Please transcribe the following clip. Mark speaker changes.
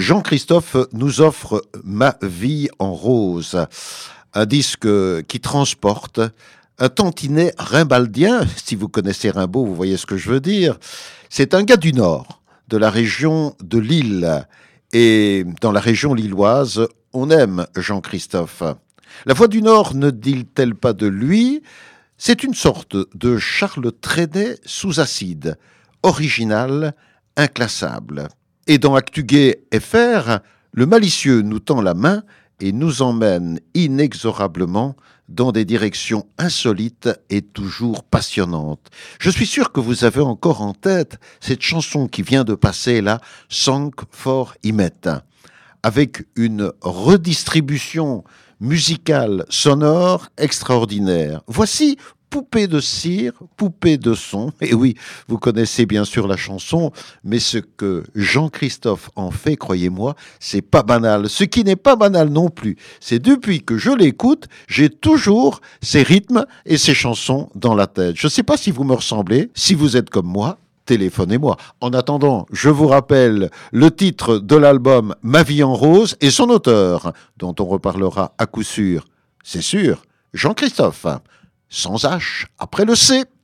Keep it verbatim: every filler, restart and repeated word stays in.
Speaker 1: Jean-Christophe nous offre Ma vie en rose, un disque qui transporte un tantinet rimbaldien. Si vous connaissez Rimbaud, vous voyez ce que je veux dire. C'est un gars du Nord, de la région de Lille. Et dans la région lilloise, on aime Jean-Christophe. La Voix du Nord ne dit-elle pas de lui? C'est une sorte de Charles Trenet sous acide, original, inclassable. Et dans Actugay F R, le malicieux nous tend la main et nous emmène inexorablement dans des directions insolites et toujours passionnantes. Je suis sûr que vous avez encore en tête cette chanson qui vient de passer là, Song for Imet, avec une redistribution musicale sonore extraordinaire. Voici Poupée de cire, poupée de son. Et oui, vous connaissez bien sûr la chanson, mais ce que Jean-Christophe en fait, croyez-moi, c'est pas banal. Ce qui n'est pas banal non plus, c'est depuis que je l'écoute, j'ai toujours ces rythmes et ces chansons dans la tête. Je ne sais pas si vous me ressemblez, si vous êtes comme moi, téléphonez-moi. En attendant, je vous rappelle le titre de l'album Ma vie en rose et son auteur, dont on reparlera à coup sûr, c'est sûr, Jean-Christophe. Sans H, après le C.